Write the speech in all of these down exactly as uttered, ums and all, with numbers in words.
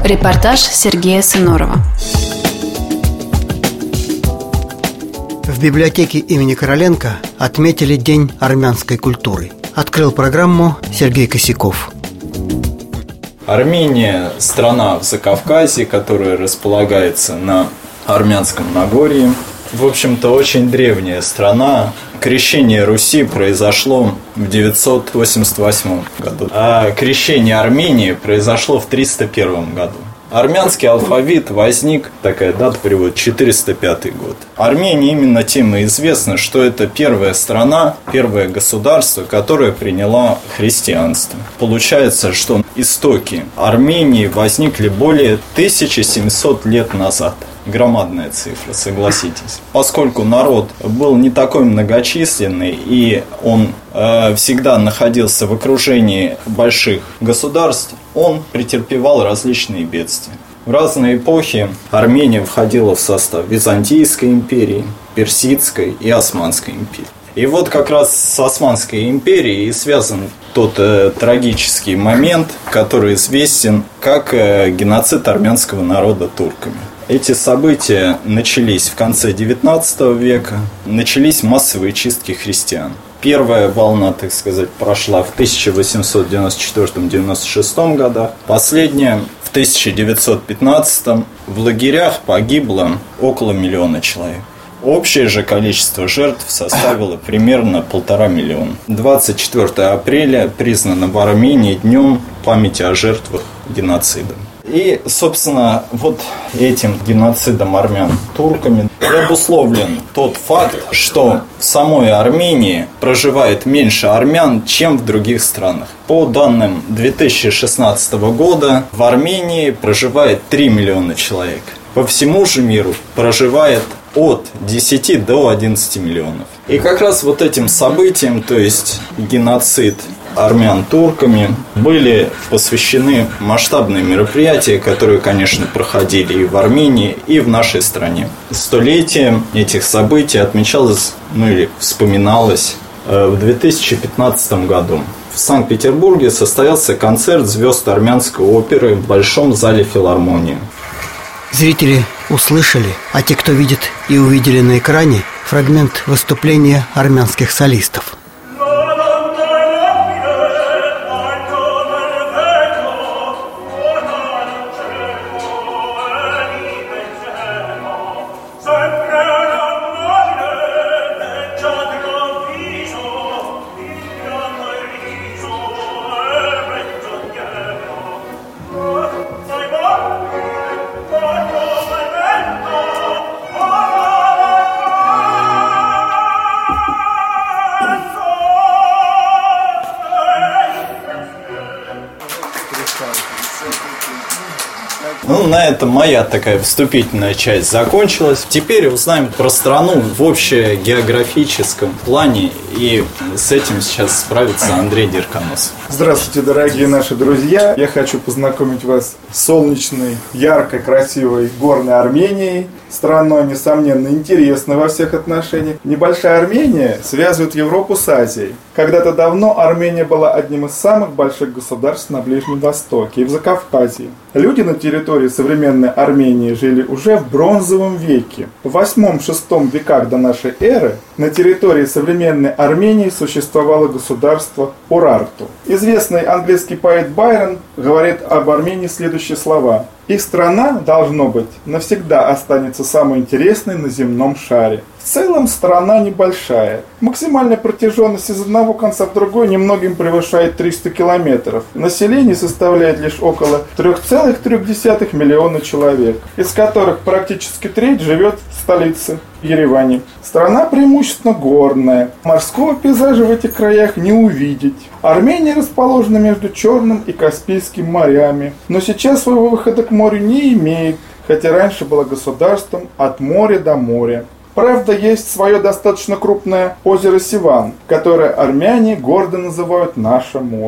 Репортаж Сергея Сынорова. В библиотеке имени Короленко отметили День армянской культуры. Открыл программу Сергей Косяков. Армения – страна в Закавказье, которая располагается на Армянском Нагорье. В общем-то, очень древняя страна. Крещение Руси произошло в девятьсот восемьдесят восьмом году, а крещение Армении произошло в триста первом году. Армянский алфавит возник, такая дата перевода, четыреста пятый год. Армения именно тем и известна, что это первая страна, первое государство, которое приняло христианство. Получается, что истоки Армении возникли более тысячи семисот лет назад. Громадная цифра, согласитесь. Поскольку народ был не такой многочисленный, и он э, всегда находился в окружении больших государств, он претерпевал различные бедствия. В разные эпохи Армения входила в состав Византийской империи, Персидской и Османской империи. И вот как раз с Османской империей и связан тот э, трагический момент, который известен как э, геноцид армянского народа турками. Эти события начались в конце девятнадцатого века, начались массовые чистки христиан. Первая волна, так сказать, прошла в тысяча восемьсот девяносто четвёртом — девяносто шестом годах, последняя в тысяча девятьсот пятнадцатом. В лагерях погибло около миллиона человек. Общее же количество жертв составило примерно полтора миллиона. двадцать четвёртого апреля признано в Армении днем памяти о жертвах геноцида. И, собственно, вот этим геноцидом армян турками и обусловлен тот факт, что в самой Армении проживает меньше армян, чем в других странах. По данным две тысячи шестнадцатого года в Армении проживает три миллиона человек. По всему же миру проживает от десяти до одиннадцати миллионов. И как раз вот этим событиям, то есть геноцид армян турками, были посвящены масштабные мероприятия, которые, конечно, проходили и в Армении, и в нашей стране. Столетие этих событий отмечалось, ну или вспоминалось в две тысячи пятнадцатом году. В Санкт-Петербурге состоялся концерт звезд армянской оперы в Большом зале филармонии. Зрители услышали, а те, кто видит и увидели на экране, фрагмент выступления армянских солистов. Ну, на этом моя такая вступительная часть закончилась. Теперь узнаем про страну в общегеографическом плане, и с этим сейчас справится Андрей Дерконос. Здравствуйте, дорогие наши друзья! Я хочу познакомить вас с солнечной, яркой, красивой горной Арменией. Страной, несомненно, интересной во всех отношениях. Небольшая Армения связывает Европу с Азией. Когда-то давно Армения была одним из самых больших государств на Ближнем Востоке и в Закавказье. Люди на территории современной Армении жили уже в бронзовом веке. В восьмом-шестом веках до нашей эры на территории современной Армении существовало государство Урарту. Известный английский поэт Байрон говорит об Армении следующие слова: «Их страна, должно быть, навсегда останется самой интересной на земном шаре. В целом страна небольшая. Максимальная протяженность из одного конца в другой немногим превышает триста километров. Население составляет лишь около три целых три десятых миллиона человек, из которых практически треть живет в столице Ереване. Страна преимущественно горная. Морского пейзажа в этих краях не увидеть. Армения расположена между Черным и Каспийским морями, но сейчас своего выхода к морю не имеет, хотя раньше была государством от моря до моря. Правда, есть свое достаточно крупное озеро Сиван, которое армяне гордо называют «наше море».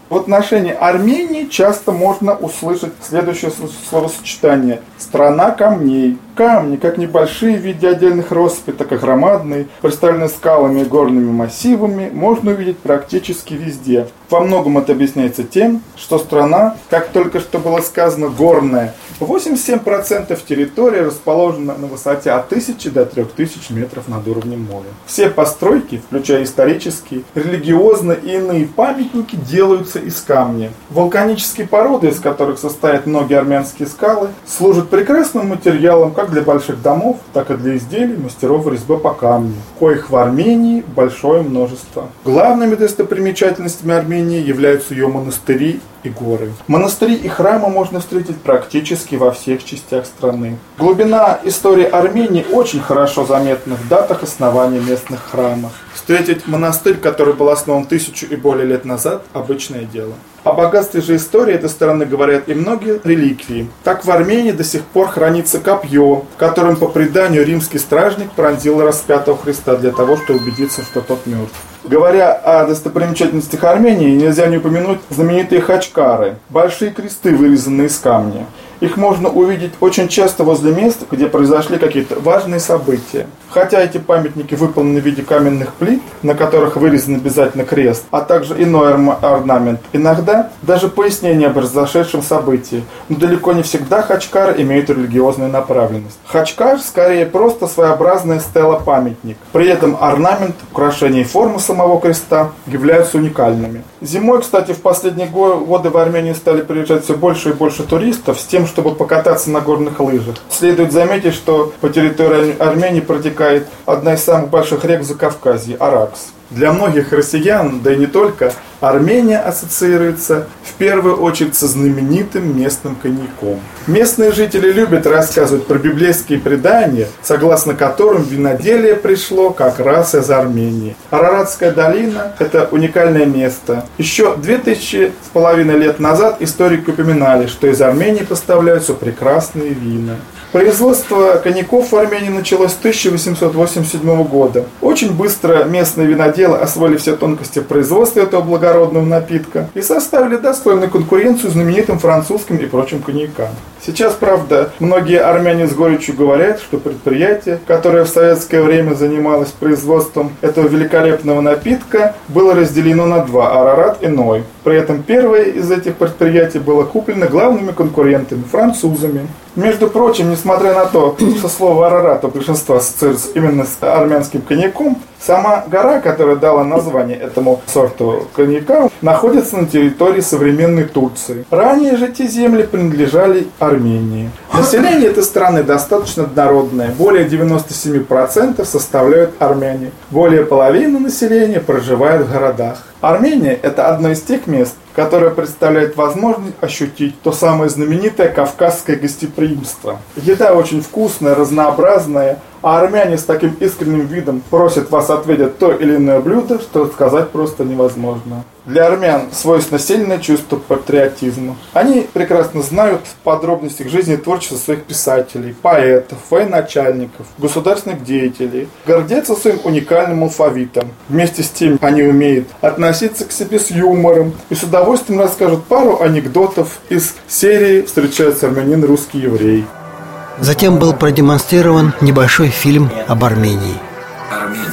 В отношении Армении часто можно услышать следующее словосочетание: «страна камней». Камни, как небольшие в виде отдельных россыпей, так и громадные, представленные скалами и горными массивами, можно увидеть практически везде. Во многом это объясняется тем, что страна, как только что было сказано, горная. восемьдесят семь процентов территории расположена на высоте от тысячи до трёх тысяч метров над уровнем моря. Все постройки, включая исторические, религиозные и иные памятники, делаются из камня. Вулканические породы, из которых состоят многие армянские скалы, служат прекрасным материалом как для больших домов, так и для изделий мастеров резьбы по камню, коих в Армении большое множество. Главными достопримечательностями Армении являются ее монастыри и горы. Монастыри и храмы можно встретить практически во всех частях страны. Глубина истории Армении очень хорошо заметна в датах основания местных храмов. Встретить монастырь, который был основан тысячу и более лет назад, обычное дело. О богатстве же истории этой страны говорят и многие реликвии. Так в Армении до сих пор хранится копье, которым по преданию римский стражник пронзил распятого Христа для того, чтобы убедиться, что тот мертв. Говоря о достопримечательностях Армении, нельзя не упомянуть знаменитые хачкары, большие кресты, вырезанные из камня. Их можно увидеть очень часто возле мест, где произошли какие-то важные события. Хотя эти памятники выполнены в виде каменных плит, на которых вырезан обязательно крест, а также иной орнамент, иногда даже пояснение об произошедшем событии, но далеко не всегда хачкары имеют религиозную направленность. Хачкар скорее просто своеобразная стела-памятник. При этом орнамент, украшения и форма самого креста являются уникальными. Зимой, кстати, в последние годы в Армению стали приезжать все больше и больше туристов с тем, чтобы покататься на горных лыжах. Следует заметить, что по территории Армении протекает одна из самых больших рек в Закавказья – Аракс. Для многих россиян, да и не только, Армения ассоциируется в первую очередь со знаменитым местным коньяком. Местные жители любят рассказывать про библейские предания, согласно которым виноделие пришло как раз из Армении. Араратская долина – это уникальное место. Еще две тысячи с половиной лет назад историки упоминали, что из Армении поставляются прекрасные вина. Производство коньяков в Армении началось с тысяча восемьсот восемьдесят седьмого года. Очень быстро местные виноделы освоили все тонкости производства этого благородного напитка и составили достойную конкуренцию знаменитым французским и прочим коньякам. Сейчас, правда, многие армяне с горечью говорят, что предприятие, которое в советское время занималось производством этого великолепного напитка, было разделено на два – Арарат и Ной. При этом первое из этих предприятий было куплено главными конкурентами – французами. Между прочим, несмотря на то, что слово «Арарат» у большинства ассоциируется именно с армянским коньяком, сама гора, которая дала название этому сорту коньяка, находится на территории современной Турции. Ранее же эти земли принадлежали Армении. Население этой страны достаточно однородное. Более девяносто семь процентов составляют армяне. Более половины населения проживает в городах. Армения – это одно из тех мест, которое представляет возможность ощутить то самое знаменитое кавказское гостеприимство. Еда очень вкусная, разнообразная, а армяне с таким искренним видом просят вас ответить то или иное блюдо, что сказать просто невозможно. Для армян свойственно сильное чувство патриотизма. Они прекрасно знают в подробностях жизни и творчества своих писателей, поэтов, военачальников, государственных деятелей, гордятся своим уникальным алфавитом. Вместе с тем они умеют относиться к себе с юмором и с удовольствием расскажут пару анекдотов из серии «Встречается армянин, русский еврей». Затем был продемонстрирован небольшой фильм об Армении. Армения.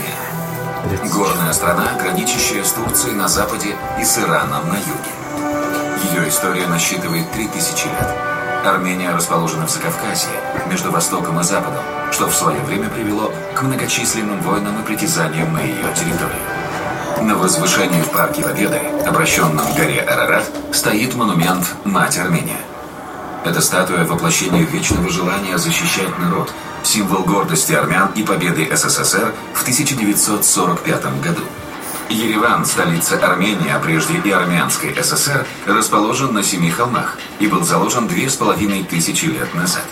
Горная страна, граничащая с Турцией на западе и с Ираном на юге. Ее история насчитывает три тысячи лет. Армения расположена в Закавказье, между Востоком и Западом, что в свое время привело к многочисленным войнам и притязаниям на ее территорию. На возвышении в Парке Победы, обращенном к горе Арарат, стоит монумент «Мать Армения». Это статуя воплощения вечного желания защищать народ, символ гордости армян и победы СССР в тысяча девятьсот сорок пятом году. Ереван, столица Армении, а прежде и Армянской ССР, расположен на семи холмах и был заложен две с половиной тысячи лет назад.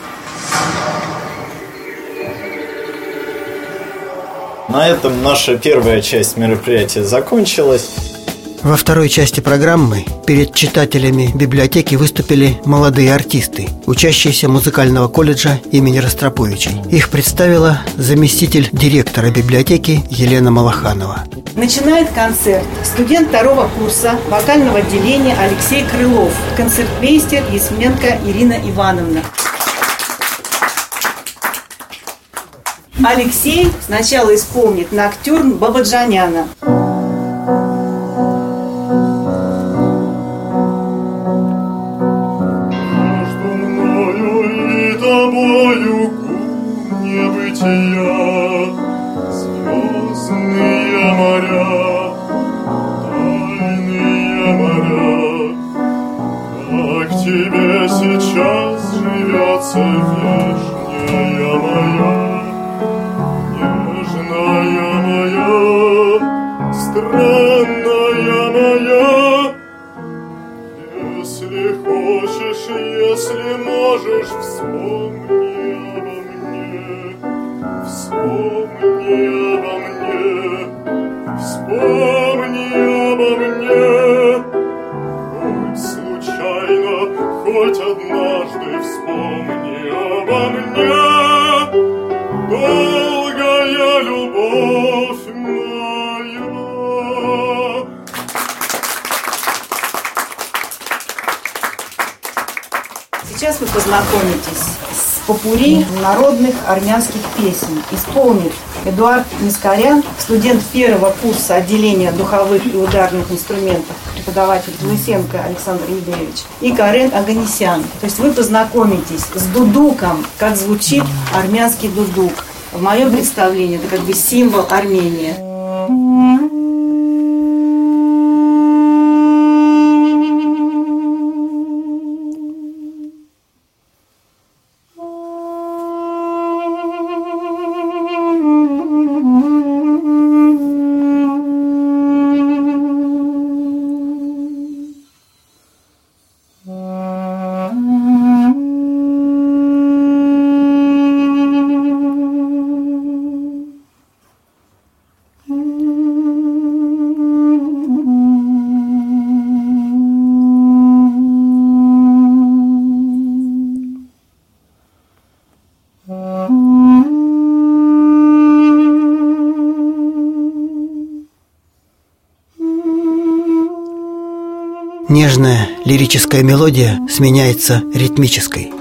На этом наша первая часть мероприятия закончилась. Во второй части программы перед читателями библиотеки выступили молодые артисты, учащиеся музыкального колледжа имени Ростроповичей. Их представила заместитель директора библиотеки Елена Малаханова. Начинает концерт студент второго курса вокального отделения Алексей Крылов, концертмейстер Есменко Ирина Ивановна. Алексей сначала исполнит ноктюрн Бабаджаняна. Звездные моря, тайные моря, как тебе сейчас живется вешняя моя, нежная моя, странная моя. Если хочешь, если можешь, вспомни обо мне, вспомни обо мне, вспомни обо мне. Хоть случайно, хоть однажды вспомни обо мне. Долгая любовь моя. Сейчас вы познакомитесь с попурри народных армянских песен. Исполнит Эдуард Мискарян, студент первого курса отделения духовых и ударных инструментов, преподаватель Лысенко Александр Игоревич, и Карен Аганесян. То есть вы познакомитесь с дудуком, как звучит армянский дудук. В моем представлении это как бы символ Армении. Нежная лирическая мелодия сменяется ритмической.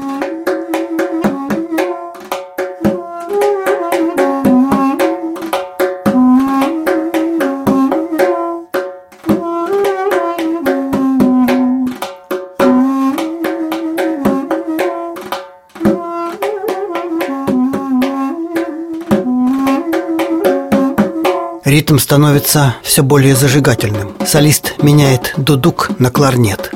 Ритм становится все более зажигательным. Солист меняет дудук на кларнет.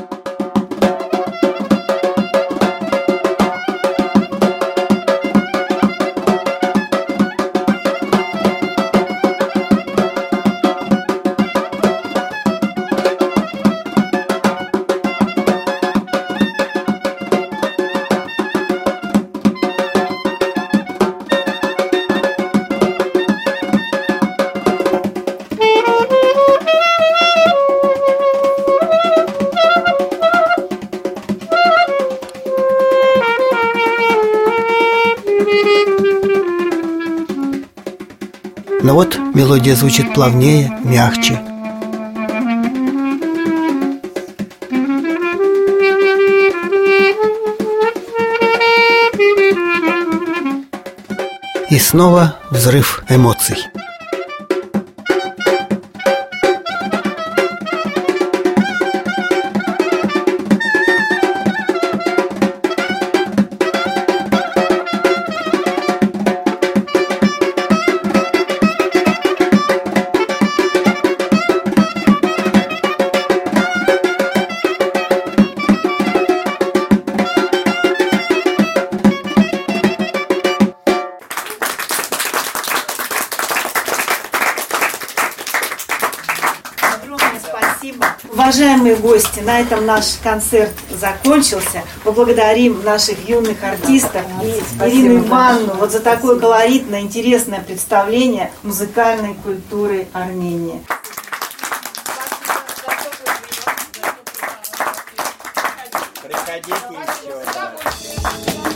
Но вот мелодия звучит плавнее, мягче. И снова взрыв эмоций. Уважаемые гости, на этом наш концерт закончился. Поблагодарим наших юных артистов и Ирину Ивановну вот за такое колоритное, интересное представление музыкальной культуры Армении. Приходите еще.